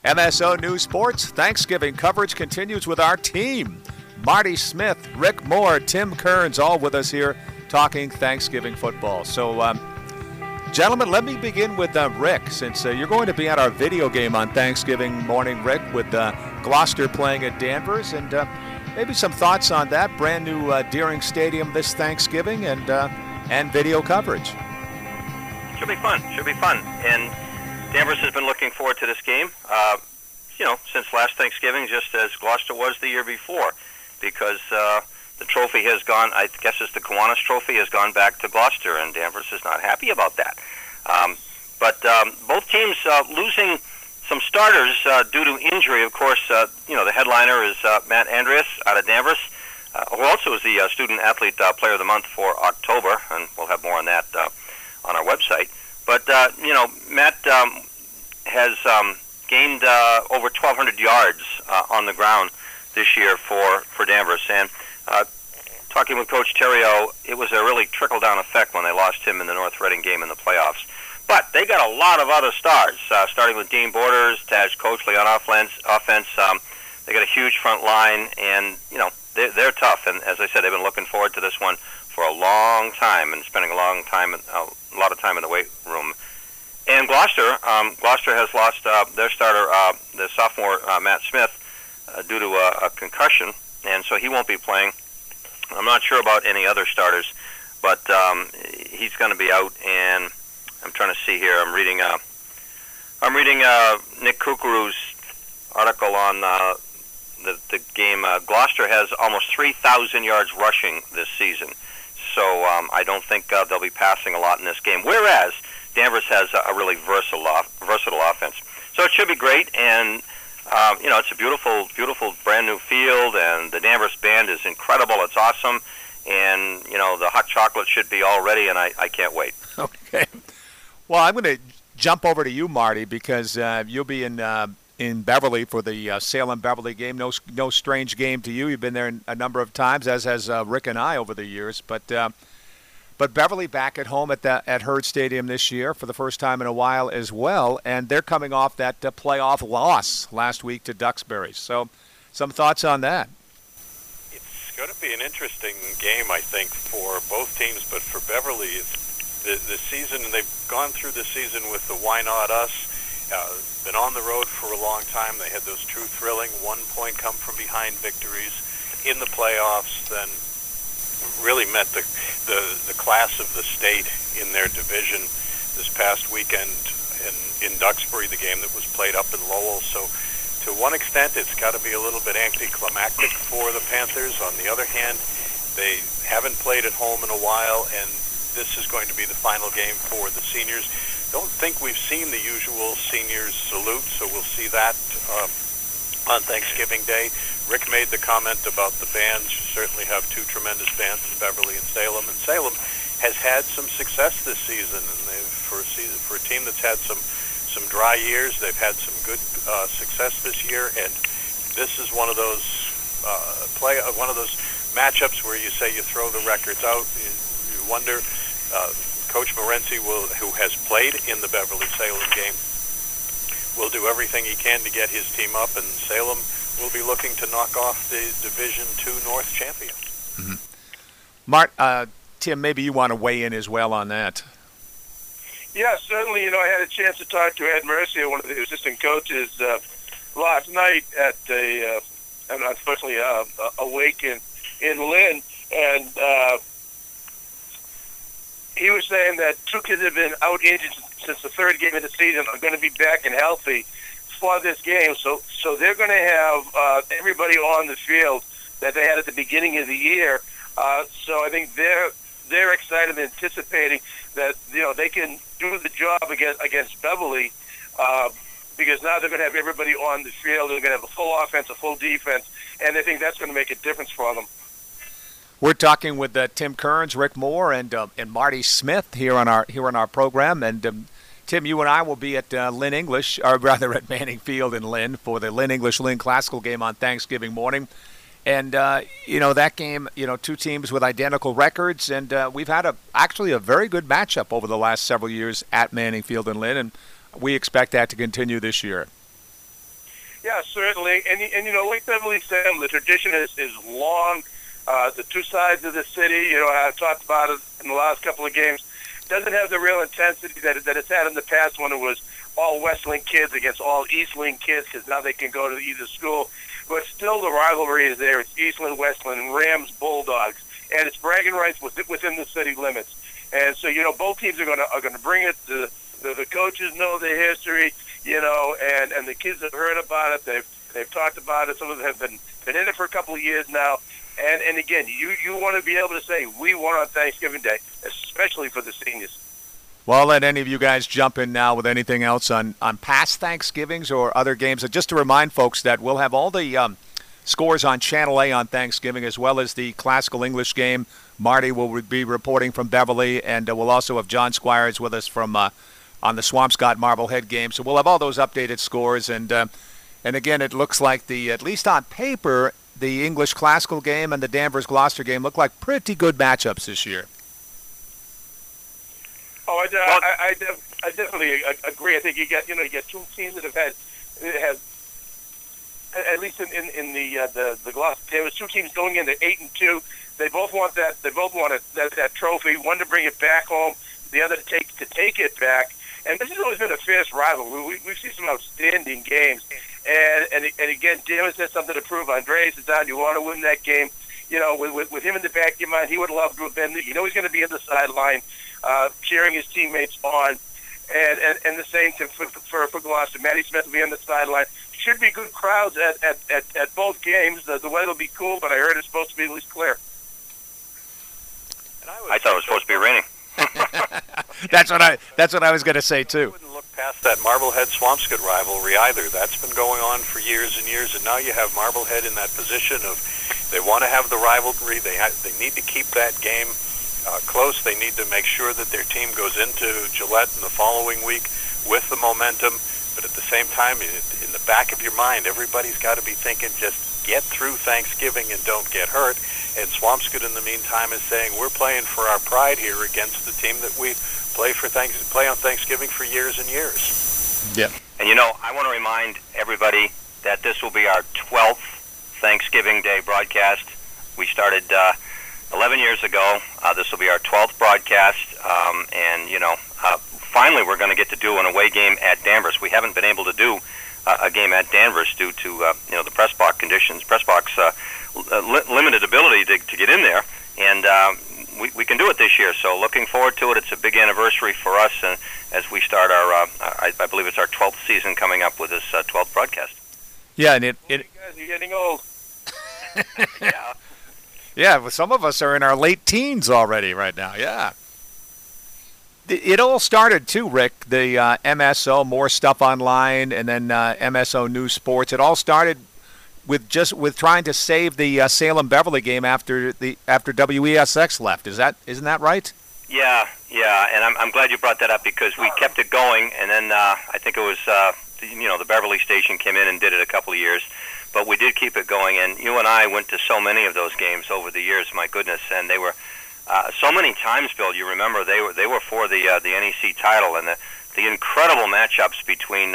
MSO News Sports Thanksgiving coverage continues with our team. Marty Smith, Rick Moore, Tim Kearns, all with us here talking Thanksgiving football. So, gentlemen, let me begin with Rick, since you're going to be at our video game on Thanksgiving morning, Rick, with Gloucester playing at Danvers, and maybe some thoughts on that brand new Deering Stadium this Thanksgiving and video coverage. Should be fun. And Danvers has been looking forward to this game, since last Thanksgiving, just as Gloucester was the year before, because the trophy has gone, I guess it's the Kiwanis Trophy, has gone back to Gloucester, and Danvers is not happy about that. But both teams losing some starters due to injury. Of course, the headliner is Matt Andreas out of Danvers, who also is the Student Athlete Player of the Month for October, and we'll have more on that on our website. But, Matt has gained over 1,200 yards on the ground this year for Danvers. And talking with Coach Theriault, it was a really trickle-down effect when they lost him in the North Reading game in the playoffs. But they got a lot of other stars, starting with Dean Borders, Taj Coachley on offense. They got a huge front line, and, they're tough. And as I said, they've been looking forward to this one for a long time and spending a lot of time in the weight room. And Gloucester has lost their starter, the sophomore Matt Smith, due to a concussion, and so he won't be playing. I'm not sure about any other starters, but he's going to be out. And I'm trying to see here. I'm reading Nick Kukuru's article on the game. Gloucester has almost 3,000 yards rushing this season. So I don't think they'll be passing a lot in this game, whereas Danvers has a really versatile offense. So it should be great, and it's a beautiful brand new field, and the Danvers band is incredible. It's awesome, and the hot chocolate should be all ready, and I can't wait. Okay. Well, I'm going to jump over to you, Marty, because you'll be in Beverly for the Salem-Beverly game. No strange game to you. You've been there a number of times, as has Rick and I over the years. But Beverly back at home at Herd Stadium this year for the first time in a while as well, and they're coming off that playoff loss last week to Duxbury. So some thoughts on that? It's going to be an interesting game, I think, for both teams, but for Beverly, the season, they've gone through the season with the Why Not Us. Been on the road for a long time. They had those true thrilling 1-point come from behind victories in the playoffs, then really met the class of the state in their division this past weekend in Duxbury, the game that was played up in Lowell. So to one extent, it's got to be a little bit anticlimactic for the Panthers. On the other hand, they haven't played at home in a while, and this is going to be the final game for the seniors. Don't think we've seen the usual seniors salute, so we'll see that on Thanksgiving Day. Rick made the comment about the bands. You certainly have two tremendous bands in Beverly and Salem has had some success this season, and for a team that's had some dry years, they've had some good success this year, and this is one of those matchups where you say you throw the records out. You wonder. Coach Morency, who has played in the Beverly-Salem game, will do everything he can to get his team up, and Salem will be looking to knock off the Division II North champion. Mm-hmm. Tim, maybe you want to weigh in as well on that. Yeah, certainly. I had a chance to talk to Ed Mercier, one of the assistant coaches, last night at unfortunately a wake in Lynn, and he was saying that two kids have been out injured since the third game of the season are going to be back and healthy for this game. So they're going to have everybody on the field that they had at the beginning of the year. So I think they're excited and anticipating that they can do the job against Beverly because now they're going to have everybody on the field. They're going to have a full offense, a full defense, and I think that's going to make a difference for them. We're talking with Tim Kearns, Rick Moore, and Marty Smith here on our program. And Tim, you and I will be at Lynn English, or rather at Manning Field in Lynn for the Lynn English-Lynn Classical game on Thanksgiving morning. And that game, two teams with identical records, and we've had actually a very good matchup over the last several years at Manning Field in Lynn, and we expect that to continue this year. Yeah, certainly. And like Beverly said, the tradition is long. The two sides of the city, I've talked about it in the last couple of games, doesn't have the real intensity that it's had in the past when it was all Westland kids against all Eastland kids, because now they can go to either school. But still the rivalry is there. It's Eastland, Westland, Rams, Bulldogs. And it's bragging rights within the city limits. And so, both teams are going to bring it. The coaches know the history, and the kids have heard about it. They've talked about it. Some of them have been in it for a couple of years now. And again, you want to be able to say, we won on Thanksgiving Day, especially for the seniors. Well, I'll let any of you guys jump in now with anything else on past Thanksgivings or other games. Just to remind folks that we'll have all the scores on Channel A on Thanksgiving, as well as the classical English game. Marty will be reporting from Beverly, and we'll also have John Squires with us from on the Swampscott Marblehead game. So we'll have all those updated scores. And again, it looks like at least on paper, the English classical game and the Danvers-Gloucester game look like pretty good matchups this year. Oh, I definitely agree. I think you get two teams that have at least in the Gloucester. There was two teams going into 8-2. They both want that. They both want that trophy. One to bring it back home, the other to take it back. And this has always been a fierce rival. We've seen some outstanding games. And again, Danvers has something to prove. Andreas is down. You want to win that game. With him in the back of your mind, he would love to have been there. He's going to be in the sideline, cheering his teammates on. And the same thing for Gloucester. Matty Smith will be on the sideline. Should be good crowds at both games. The weather will be cool, but I heard it's supposed to be at least clear. I thought it was supposed to be raining. That's what I was going to say too. I wouldn't look past that Marblehead-Swampscott rivalry either. That's been going on for years and years, and now you have Marblehead in that position of they want to have the rivalry. They need to keep that game close. They need to make sure that their team goes into Gillette in the following week with the momentum. But at the same time, in the back of your mind, everybody's got to be thinking just get through Thanksgiving and don't get hurt. And Swampscott, in the meantime, is saying we're playing for our pride here against the team that we play on Thanksgiving for years and years. Yeah. And I want to remind everybody that this will be our 12th Thanksgiving Day broadcast. We started 11 years ago. This will be our 12th broadcast, and finally we're going to get to do an away game at Danvers. We haven't been able to do a game at Danvers due to the press box conditions. Press box limited ability to get in there, and we can do it this year. So looking forward to it. It's a big anniversary for us, as we start our I believe it's our 12th season coming up with this 12th broadcast. Yeah, and you guys are getting old. Yeah. Yeah, well, some of us are in our late teens already right now. Yeah. It all started too, Rick. The MSO, more stuff online, and then MSO News Sports. It all started with trying to save the Salem Beverly game after WESX left. Isn't that right? Yeah, and I'm glad you brought that up because we kept it going, and then I think it was the Beverly station came in and did it a couple of years, but we did keep it going. And you and I went to so many of those games over the years. My goodness, and they were. So many times, Bill, you remember they were for the NEC title, and the incredible matchups between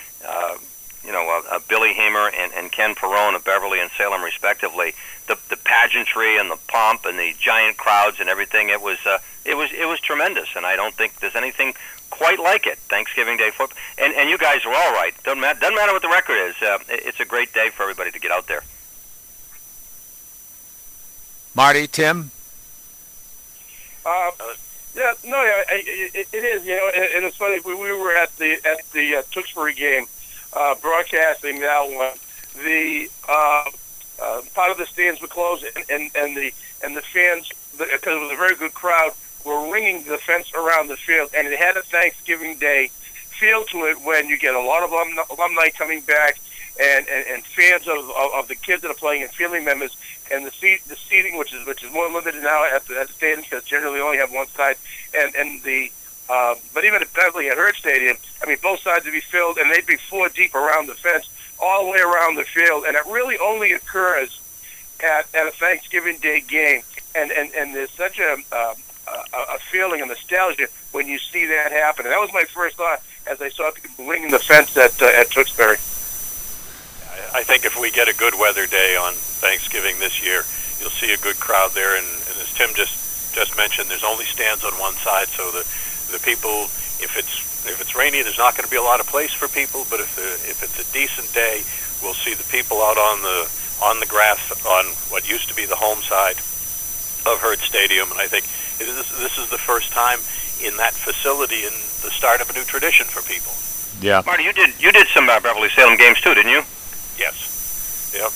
Billy Hamer and Ken Perrone of Beverly and Salem, respectively. The pageantry and the pomp and the giant crowds and everything. It was tremendous, and I don't think there's anything quite like it. Thanksgiving Day football, and you guys are all right. Doesn't matter what the record is. It's a great day for everybody to get out there. Marty, Tim. It is, and it's funny. We were at the Tewksbury game, broadcasting that one. The part of the stands were closed, and the fans, because it was a very good crowd, were ringing the fence around the field, and it had a Thanksgiving Day feel to it when you get a lot of alumni coming back, and fans of the kids that are playing and family members. And the seating, which is more limited now at the stadium because generally only have one side, but even at Beverly at Hurt Stadium, I mean both sides would be filled and they'd be 4 deep around the fence, all the way around the field, and it really only occurs at a Thanksgiving Day game, and there's such a feeling of nostalgia when you see that happen. And that was my first thought as I saw people ringing the fence at Tewksbury. I think if we get a good weather day on Thanksgiving this year, you'll see a good crowd there. And as Tim just mentioned, there's only stands on one side, so the people, if it's rainy, there's not going to be a lot of place for people. But if it's a decent day, we'll see the people out on the grass on what used to be the home side of Herd Stadium. And I think this is the first time in that facility and the start of a new tradition for people. Yeah. Marty, you did some Beverly Salem games too, didn't you? Yes. Yep.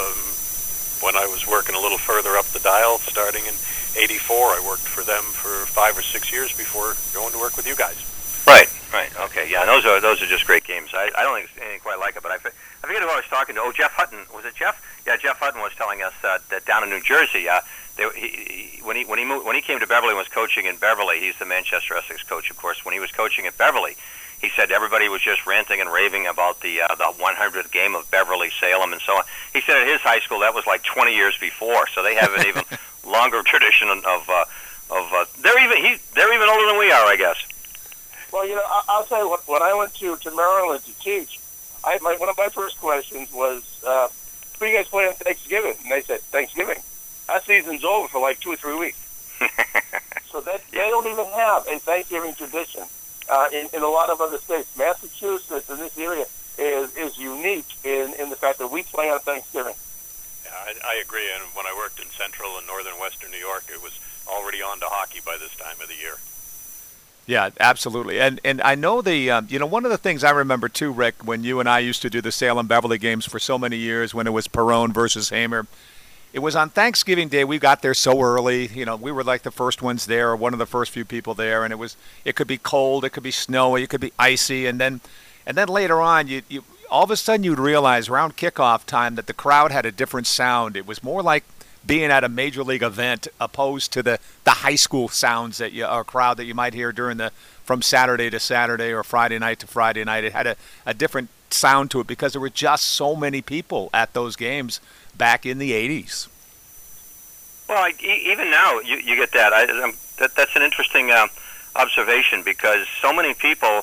When I was working a little further up the dial, starting in '84, I worked for them for 5 or 6 years before going to work with you guys. Right. Okay. Yeah, those are just great games. I don't think it's anything quite like it, but I forget who I was talking to. Oh, Jeff Hutton. Was it Jeff? Yeah, Jeff Hutton was telling us that down in New Jersey, when he came to Beverly and was coaching in Beverly, he's the Manchester Essex coach, of course. When he was coaching at Beverly, he said everybody was just ranting and raving about the 100th game of Beverly Salem and so on. He said at his high school that was like 20 years before, so they have an even longer tradition of they're even older than we are, I guess. Well, I'll tell you what. When I went to Maryland to teach, one of my first questions was, "Who do you guys play on Thanksgiving?" And they said, "Thanksgiving." That season's over for like 2 or 3 weeks. So they don't even have a Thanksgiving tradition in a lot of other states. Massachusetts in this area is unique in the fact that we play on Thanksgiving. Yeah, I agree. And when I worked in Central and Northern Western New York, it was already on to hockey by this time of the year. Yeah, absolutely. And I know one of the things I remember too, Rick, when you and I used to do the Salem-Beverly games for so many years when it was Perone versus Hamer, it was on Thanksgiving Day. We got there so early. We were like the first ones there, or one of the first few people there, and it could be cold, it could be snowy, it could be icy, and then later on, you all of a sudden you'd realize around kickoff time that the crowd had a different sound. It was more like being at a major league event opposed to the high school sounds or crowd that you might hear from Saturday to Saturday or Friday night to Friday night. It had a different sound to it because there were just so many people at those games back in the 80s. Well, even now you get that. That's an interesting observation because so many people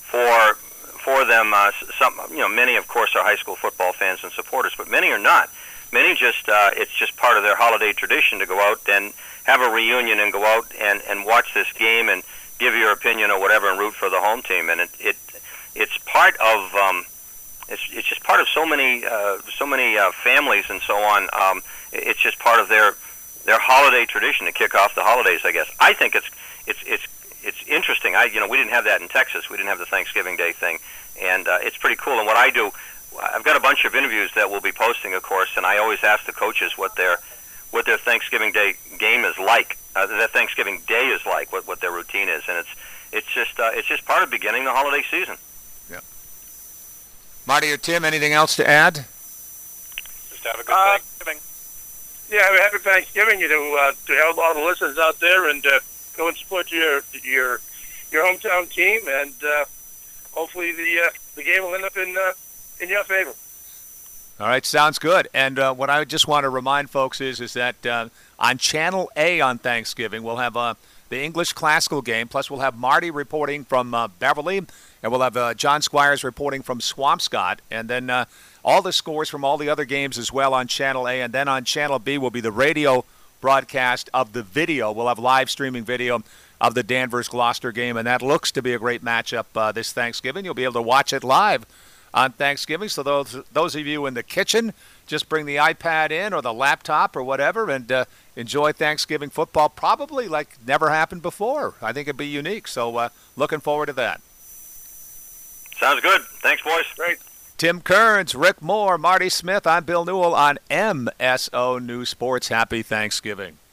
for them, many of course are high school football fans and supporters, but many are not. Many it's just part of their holiday tradition to go out and have a reunion and go out and watch this game and give your opinion or whatever and root for the home team. And it's part of it's just part of so many families and so on. It's just part of their holiday tradition to kick off the holidays, I guess. I think it's interesting. We didn't have that in Texas. We didn't have the Thanksgiving Day thing, and it's pretty cool. And what I do, I've got a bunch of interviews that we'll be posting, of course, and I always ask the coaches what their Thanksgiving Day game is like, their Thanksgiving Day is like, what their routine is, and it's just part of beginning the holiday season. Yeah. Marty or Tim, anything else to add? Just have a good Thanksgiving. Yeah, happy Thanksgiving to have all the listeners out there, and go and support your hometown team, and hopefully the game will end up in your favor. All right, sounds good. And what I just want to remind folks is that on Channel A on Thanksgiving, we'll have the English Classical game, plus we'll have Marty reporting from Beverly, and we'll have John Squires reporting from Swampscott, and then all the scores from all the other games as well on Channel A. And then on Channel B will be the radio broadcast of the video. We'll have live streaming video of the Danvers-Gloucester game, and that looks to be a great matchup this Thanksgiving. You'll be able to watch it live on Thanksgiving. So those of you in the kitchen, just bring the iPad in or the laptop or whatever and enjoy Thanksgiving football, probably like never happened before. I think it'd be unique. So looking forward to that. Sounds good. Thanks, boys. Great. Tim Kearns, Rick Moore, Marty Smith. I'm Bill Newell on MSO News Sports. Happy Thanksgiving.